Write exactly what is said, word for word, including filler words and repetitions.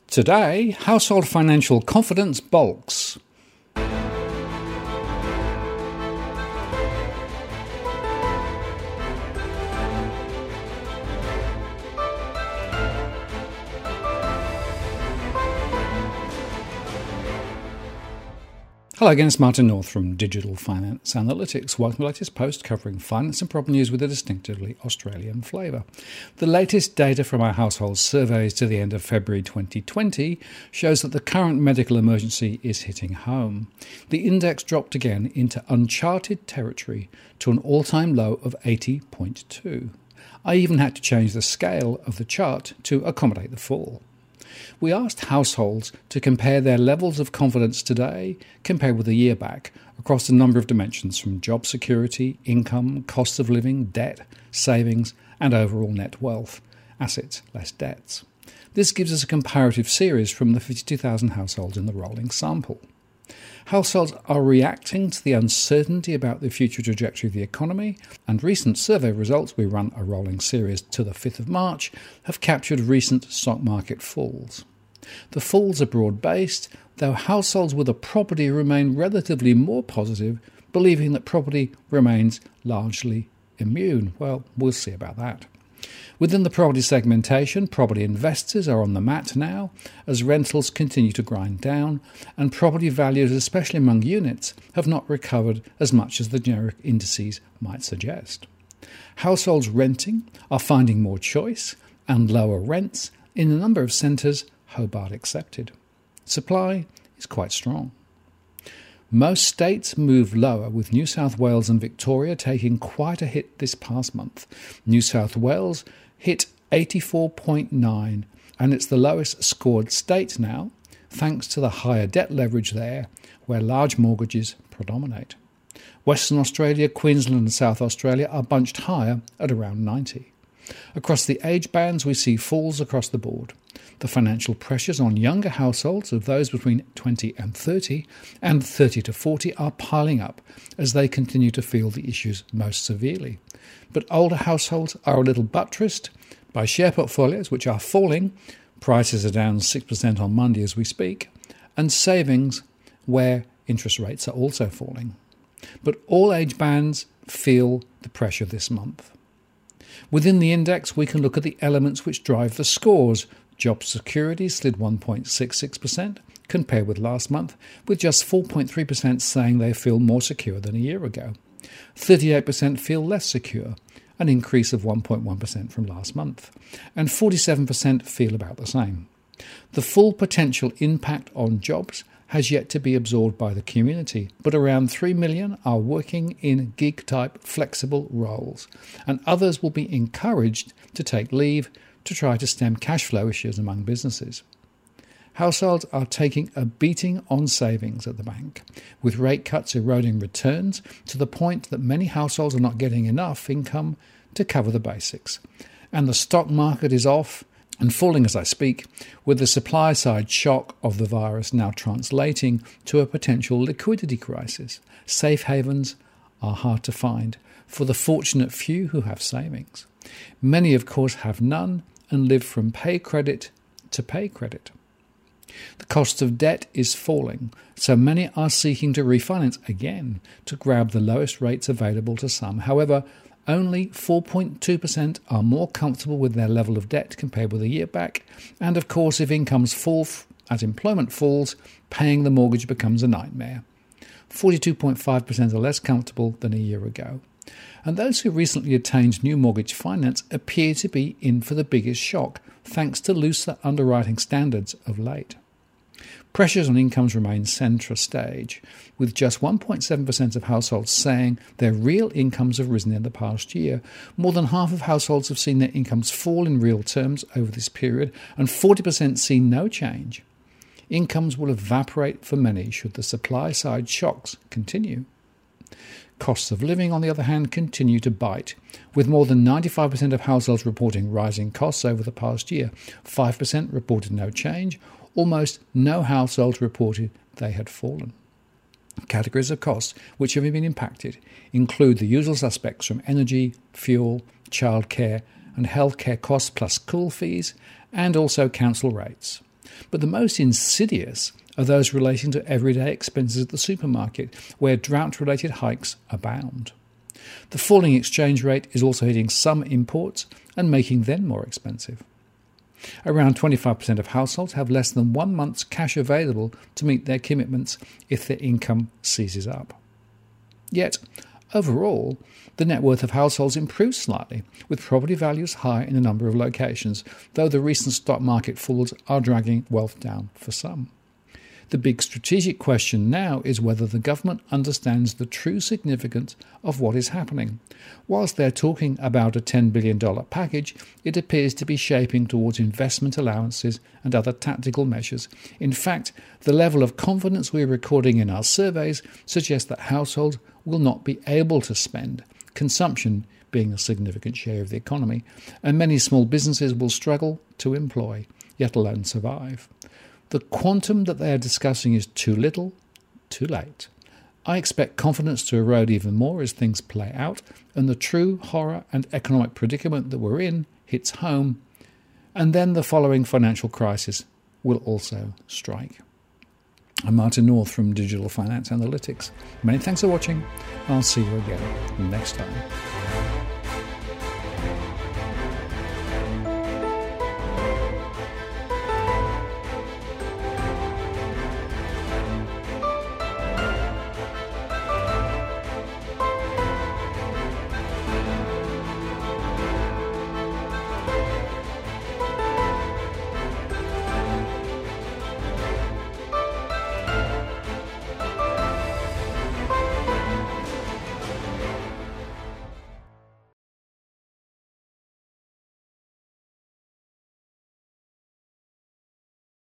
Today, household financial confidence bulks. Hello again, it's Martin North from Digital Finance Analytics. Welcome to the latest post covering finance and property news with a distinctively Australian flavour. The latest data from our household surveys to the end of February twenty twenty shows that the current medical emergency is hitting home. The index dropped again into uncharted territory to an all-time low of eighty point two. I even had to change the scale of the chart to accommodate the fall. We asked households to compare their levels of confidence today compared with a year back across a number of dimensions from job security, income, cost of living, debt, savings, and overall net wealth, assets less debts. This gives us a comparative series from the fifty-two thousand households in the rolling sample. Households are reacting to the uncertainty about the future trajectory of the economy, and recent survey results, we run a rolling series to the fifth of March, have captured recent stock market falls. The falls are broad-based, though households with a property remain relatively more positive, believing that property remains largely immune. Well, we'll see about that. Within the property segmentation, property investors are on the mat now as rentals continue to grind down, and property values, especially among units, have not recovered as much as the generic indices might suggest. Households renting are finding more choice and lower rents in a number of centres, Hobart accepted. Supply is quite strong. Most states move lower, with New South Wales and Victoria taking quite a hit this past month. New South Wales hit eighty-four point nine, and it's the lowest scored state now, thanks to the higher debt leverage there, where large mortgages predominate. Western Australia, Queensland and South Australia are bunched higher at around ninety. Across the age bands, we see falls across the board. The financial pressures on younger households of those between twenty and thirty and thirty to forty are piling up as they continue to feel the issues most severely. But older households are a little buttressed by share portfolios, which are falling. Prices are down six percent on Monday as we speak, and savings where interest rates are also falling. But all age bands feel the pressure this month. Within the index, we can look at the elements which drive the scores. Job security slid one point six six percent compared with last month, with just four point three percent saying they feel more secure than a year ago. thirty-eight percent feel less secure, an increase of one point one percent from last month, and forty-seven percent feel about the same. The full potential impact on jobs has yet to be absorbed by the community, but around three million are working in gig-type flexible roles, and others will be encouraged to take leave to try to stem cash flow issues among businesses. Households are taking a beating on savings at the bank, with rate cuts eroding returns to the point that many households are not getting enough income to cover the basics. And the stock market is off and falling as I speak, with the supply side shock of the virus now translating to a potential liquidity crisis. Safe havens are hard to find for the fortunate few who have savings. Many, of course, have none and live from pay credit to pay credit. The cost of debt is falling, so many are seeking to refinance again to grab the lowest rates available to some. However, only four point two percent are more comfortable with their level of debt compared with a year back, and of course if incomes fall as employment falls, paying the mortgage becomes a nightmare. forty-two point five percent are less comfortable than a year ago. And those who recently attained new mortgage finance appear to be in for the biggest shock, thanks to looser underwriting standards of late. Pressures on incomes remain centre stage, with just one point seven percent of households saying their real incomes have risen in the past year. More than half of households have seen their incomes fall in real terms over this period, and forty percent see no change. Incomes will evaporate for many should the supply-side shocks continue. Costs of living, on the other hand, continue to bite, with more than ninety-five percent of households reporting rising costs over the past year. five percent reported no change. Almost no households reported they had fallen. Categories of costs which have been impacted include the usual suspects from energy, fuel, childcare and healthcare costs plus school fees, and also council rates. But the most insidious are those relating to everyday expenses at the supermarket, where drought-related hikes abound. The falling exchange rate is also hitting some imports and making them more expensive. Around twenty-five percent of households have less than one month's cash available to meet their commitments if their income seizes up. Yet, overall, the net worth of households improved slightly, with property values high in a number of locations, though the recent stock market falls are dragging wealth down for some. The big strategic question now is whether the government understands the true significance of what is happening. Whilst they're talking about a ten billion dollars package, it appears to be shaping towards investment allowances and other tactical measures. In fact, the level of confidence we're recording in our surveys suggests that households will not be able to spend, consumption being a significant share of the economy, and many small businesses will struggle to employ, yet alone survive. The quantum that they are discussing is too little, too late. I expect confidence to erode even more as things play out and the true horror and economic predicament that we're in hits home, and then the following financial crisis will also strike. I'm Martin North from Digital Finance Analytics. Many thanks for watching. I'll see you again next time.